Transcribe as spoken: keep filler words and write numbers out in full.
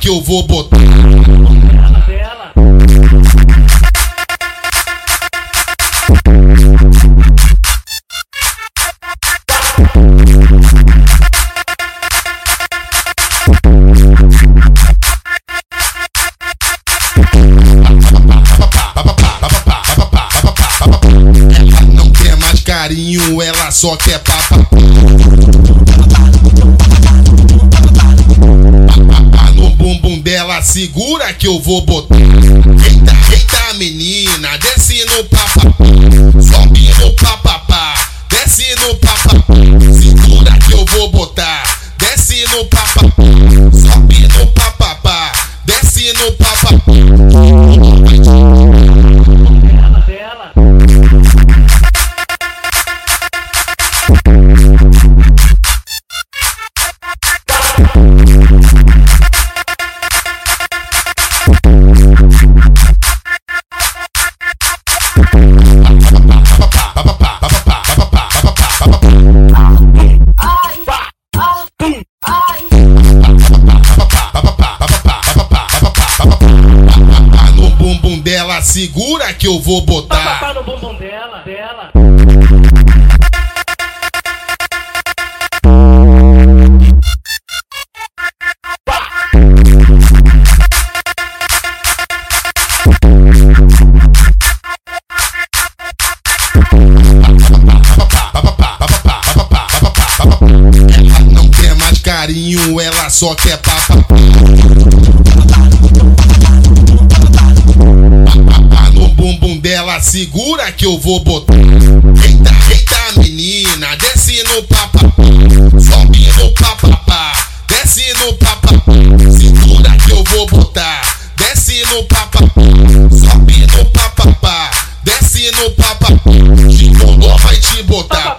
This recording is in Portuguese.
que eu vou botar. Ela não quer mais carinho, ela só quer papo. No bumbum dela, segura que eu vou botar. Eita, eita menina, desce no papapá. Sobe no papapá, desce no papapá. Segura que eu vou botar. Desce no papapá, sobe no papapá, desce no papapá. No bumbum dela, segura que eu vou botar. Papapá no bumbum dela, dela. Ela não quer mais carinho, ela só quer papo. No bumbum dela, segura que eu vou botar. Eita, eita menina, desce no papapá. Sobe no papapá, desce no papapá. Segura que eu vou botar. Desce no papapá, sobe no papapá, desce no papapá. Gigolô vai te botar.